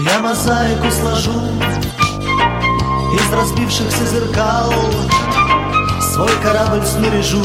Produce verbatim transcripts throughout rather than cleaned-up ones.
Я мозаику сложу из разбившихся зеркал, свой корабль снаряжу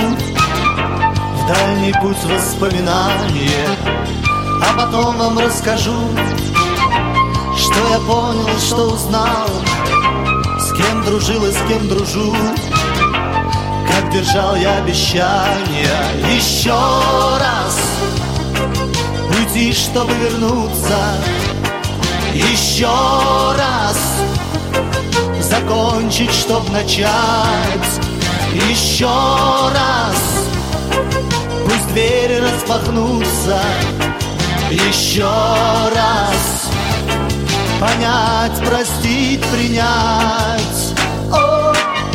в дальний путь воспоминания, а потом вам расскажу, что я понял, что узнал, с кем дружил и с кем дружу, как держал я обещания. Еще раз уйти, чтобы вернуться, еще раз закончить, чтоб начать, еще раз пусть двери распахнутся, еще раз понять, простить, принять. О,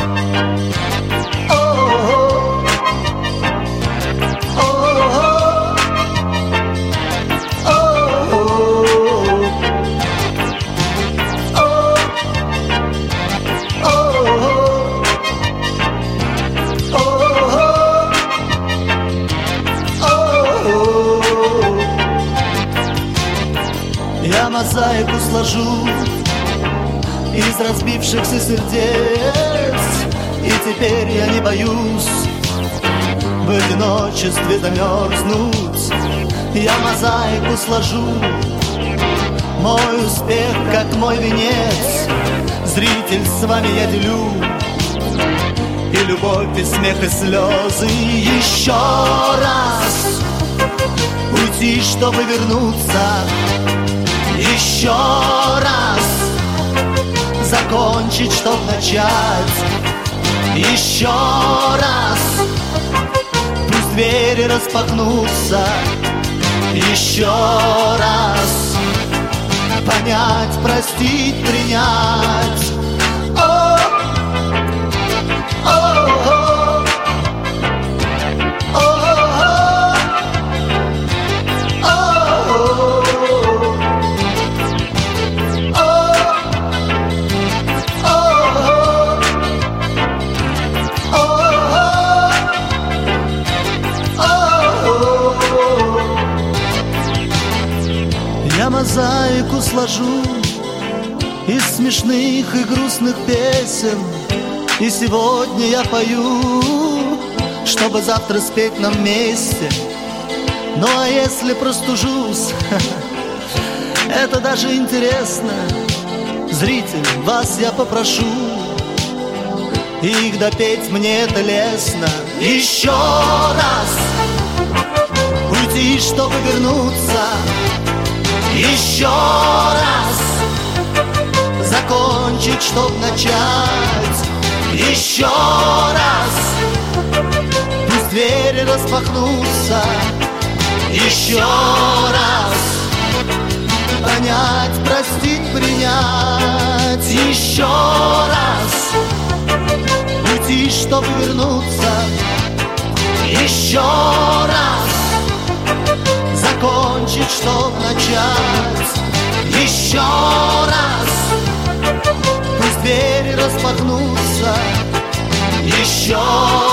о, о, о, я мозаику сложу из разбившихся сердец, и теперь я не боюсь в одиночестве замерзнуть. Я мозаику сложу, мой успех как мой венец, зритель, с вами я делю и любовь, и смех, и слезы. Еще раз уйти, чтобы вернуться, еще раз закончить, чтоб начать, еще раз пусть двери распахнутся, еще раз понять, простить, принять. О, о, о, о, я мозаику сложу из смешных и грустных песен, и сегодня я пою, чтобы завтра спеть нам вместе. Ну а если простужусь, это даже интересно. Зритель, вас я попрошу их допеть, мне это лестно. Еще раз уйти, чтобы вернуться, еще раз закончить, чтоб начать, еще раз пусть двери распахнутся, еще раз понять, простить, принять, еще раз уйти, чтоб вернуться, еще раз закончить, чтоб начать, еще раз пусть двери распахнутся, еще